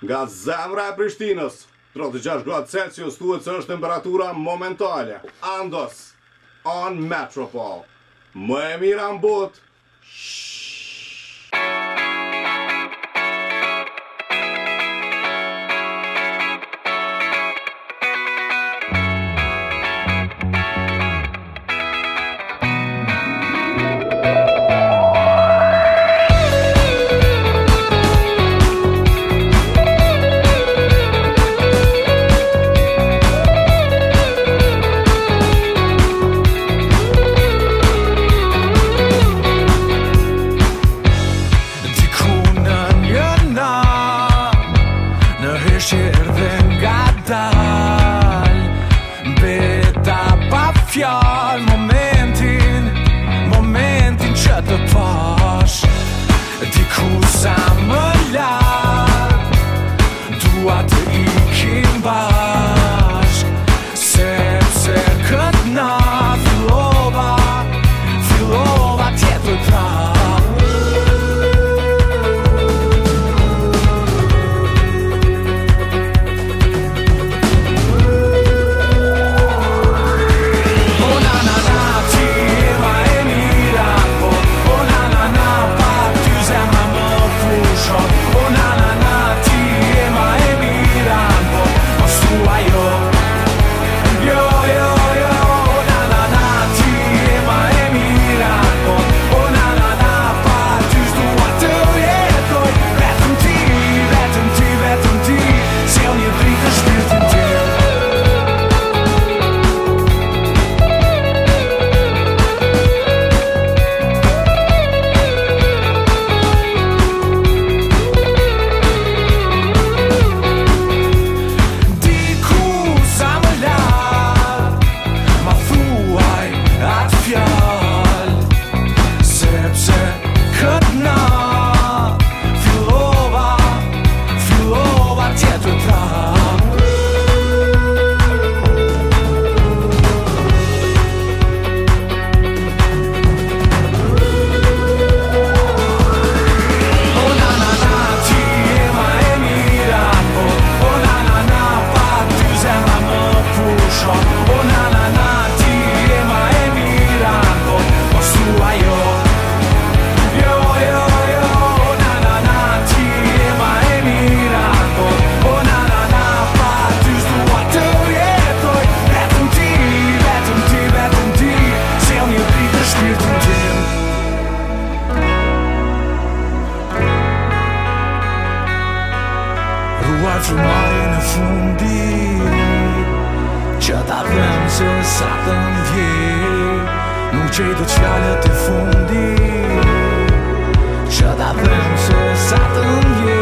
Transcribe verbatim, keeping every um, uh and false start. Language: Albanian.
Nga zemra e Prishtinës, trembëdhjetë e gjashtë gradë Celsius thuhet se është temperatura momentale. Andos, on Metropol. Më e mira në botë. Fjall momentin, momentin që të pash diku sa më larg, dua të ikim bashk, sepse këtë na fillova, fillova tjetër prap. Frumare në fundi që ta them se sa të ndjej, nuk qej do t'fjallet e fundi që ta them se sa të ndjej.